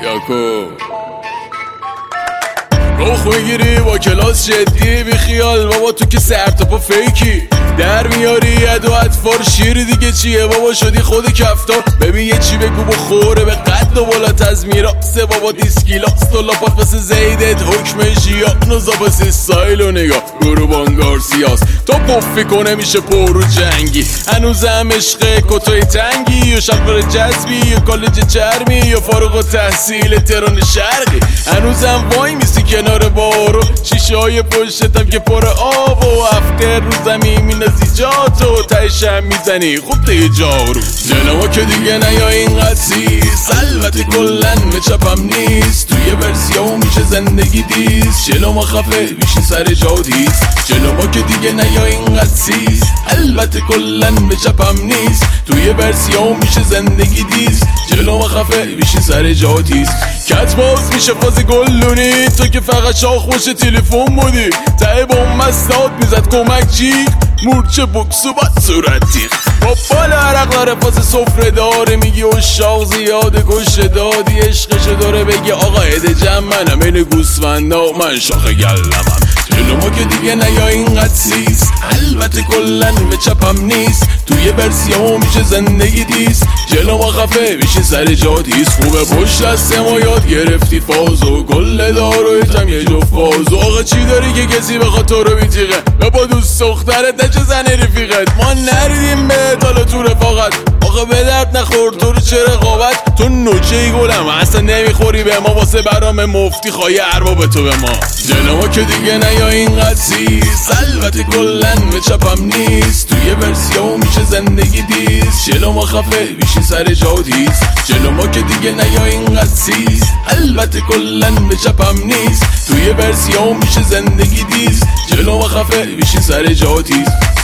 یاکو روخ میگیری با کلاس جدی بی خیال بابا، تو که سرتاپا فیکی در میاری اد و اطفار شیر دیگه چیه بابا، شدی خود کفتار. ببین یه چی بگو بخوره به قد و بالات از میراسه بابا، دیسکیلاس تو لاپات واسه زیدت حکم ژیا نوزاباس استایل و نگاه گروبان گارسیاس تو پفی کنه میشه پرو جنگی، هنوزم عشق کتای تنگی یا شلوار جذبی یا کالج چرمی یا فارغ التحصیل تهران شرقی، هنوزم وای میسی کنار بارو شیشه های پشتم که پر آب و افتر رو زمین مینازی جاتو تایشم میزنی خوب ته جارو. جلوما که دیگه نیا اینقدر سیست، البته کلن به چپم نیست، توی ورسیاو میشه زندگی دیست، جلوما خفه بیشی سر جادیست. جلوما که دیگه نیا اینقدر سیست، البته کلن به چپم نیست، توی ورسیاو میشه زندگی دیست، جلوما خفه بیشی سر جادیست. کت باز میشه فاز گلونی، تو که فقط شاخ باشه تلفن بودی، ته با مستاد میزد کمک جیغ مورچه بکسو با صورت تیخ، با بالا عرق داره فاز سفره داره، میگی اشاق زیاده گوشه دادی، عشقشو داره بگی آقا عده جمع منم این گوسفندا من شاخ گلمم. جلوما که دیگه نیا اینقدر سیست، البته کلن به چپم نیست، توی ورسیاو میشه زندگی دیست، جلوما خفه بیشی سر جادیست. خوبه پشت دست ما یاد گرفتی فازو گل دارویتم یه جو فازو، آقا چی داری که کسی بخواد تو رو بیتیقه یا با دوست دخترت نچه زن رفیقت، ما نریدیم بهت حالا تو رفاقت، آقا به درد نخور تو رو چه رقابت، تو نوچه ای گلم اصلا نمیخوری به ما، واسه برام مفتی خواهی ارباب تو به ما. جلوما که دیگه نیا اینقدر سیست، البته کلن به چپم نیست، توی ورسیاو میشه زندگی دیست، جلوما خفه بیشی سر جادیست. جلوما که دیگه نیا اینقدر سیست، البته کلن به چپم نیست، توی ورسیاو میشه زندگی دیست، جلوما خفه بیشی سر جادیست.